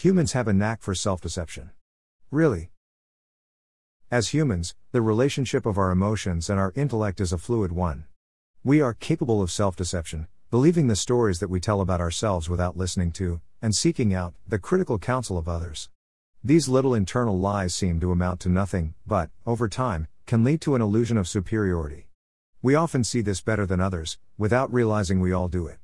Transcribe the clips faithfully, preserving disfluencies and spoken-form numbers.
Humans have a knack for self-deception. Really? As humans, the relationship of our emotions and our intellect is a fluid one. We are capable of self-deception, believing the stories that we tell about ourselves without listening to, and seeking out, the critical counsel of others. These little internal lies seem to amount to nothing, but, over time, can lead to an illusion of superiority. We often see this better than others, without realizing we all do it.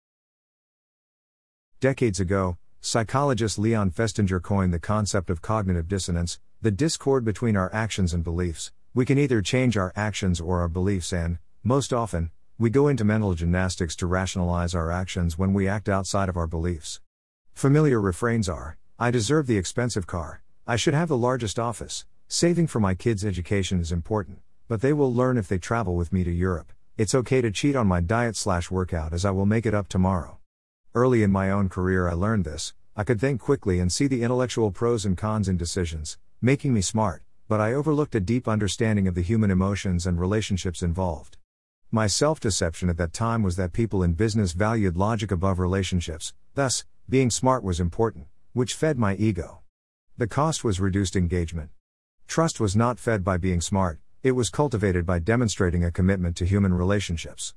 Decades ago, psychologist Leon Festinger coined the concept of cognitive dissonance, the discord between our actions and beliefs. We can either change our actions or our beliefs and, most often, we go into mental gymnastics to rationalize our actions when we act outside of our beliefs. Familiar refrains are, I deserve the expensive car, I should have the largest office, saving for my kids' education is important, but they will learn if they travel with me to Europe, it's okay to cheat on my diet slash workout as I will make it up tomorrow. Early in my own career I learned this, I could think quickly and see the intellectual pros and cons in decisions, making me smart, but I overlooked a deep understanding of the human emotions and relationships involved. My self-deception at that time was that people in business valued logic above relationships, thus, being smart was important, which fed my ego. The cost was reduced engagement. Trust was not fed by being smart, it was cultivated by demonstrating a commitment to human relationships.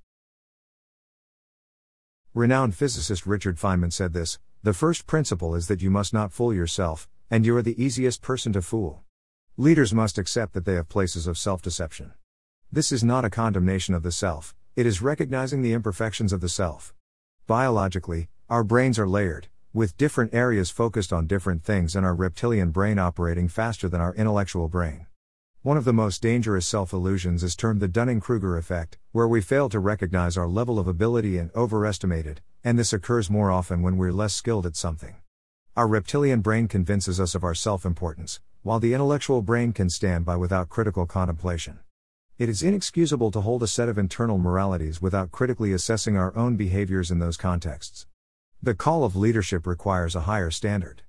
Renowned physicist Richard Feynman said this, the first principle is that you must not fool yourself, and you are the easiest person to fool. Leaders must accept that they have places of self-deception. This is not a condemnation of the self, it is recognizing the imperfections of the self. Biologically, our brains are layered, with different areas focused on different things and our reptilian brain operating faster than our intellectual brain. One of the most dangerous self-illusions is termed the Dunning-Kruger effect, where we fail to recognize our level of ability and overestimate it, and this occurs more often when we're less skilled at something. Our reptilian brain convinces us of our self-importance, while the intellectual brain can stand by without critical contemplation. It is inexcusable to hold a set of internal moralities without critically assessing our own behaviors in those contexts. The call of leadership requires a higher standard.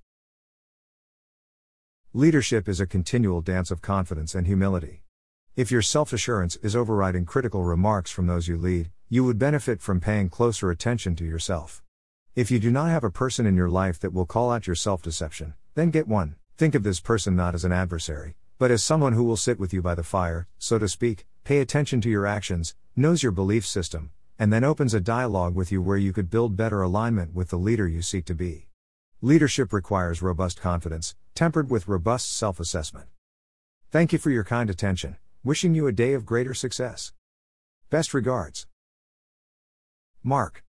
Leadership is a continual dance of confidence and humility. If your self-assurance is overriding critical remarks from those you lead, you would benefit from paying closer attention to yourself. If you do not have a person in your life that will call out your self-deception, then get one. Think of this person not as an adversary, but as someone who will sit with you by the fire, so to speak, pay attention to your actions, knows your belief system, and then opens a dialogue with you where you could build better alignment with the leader you seek to be. Leadership requires robust confidence, tempered with robust self-assessment. Thank you for your kind attention, wishing you a day of greater success. Best regards. Mark.